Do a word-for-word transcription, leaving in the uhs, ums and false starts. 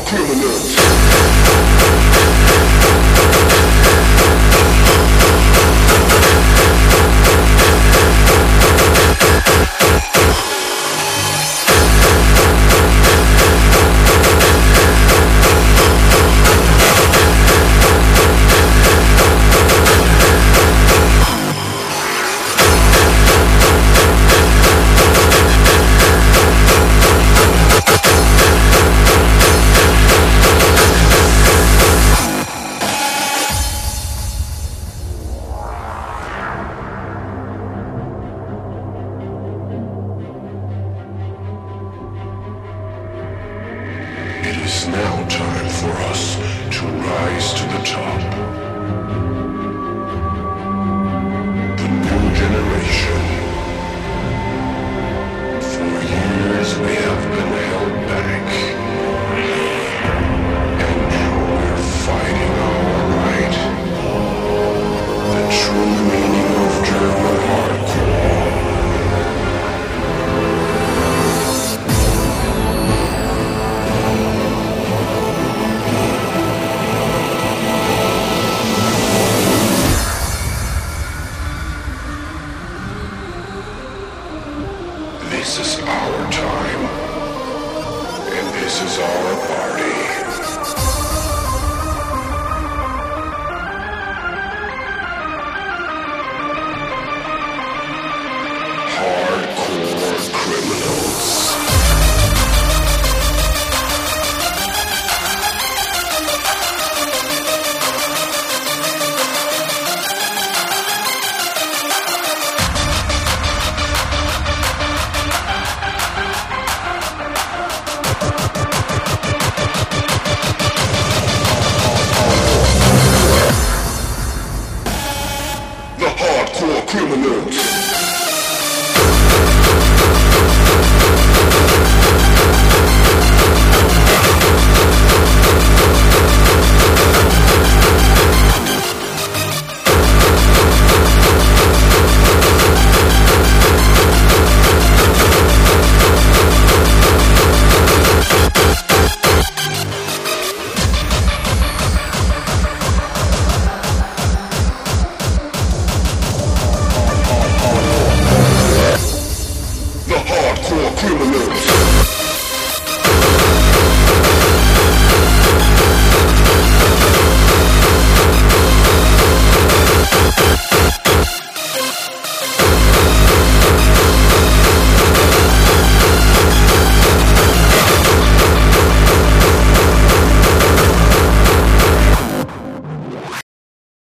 It is now time for us to rise to the top. The new generation. For years we have been held back. And now we're fighting our right. The true meaning of German hardcore. This is our time, and this is our party.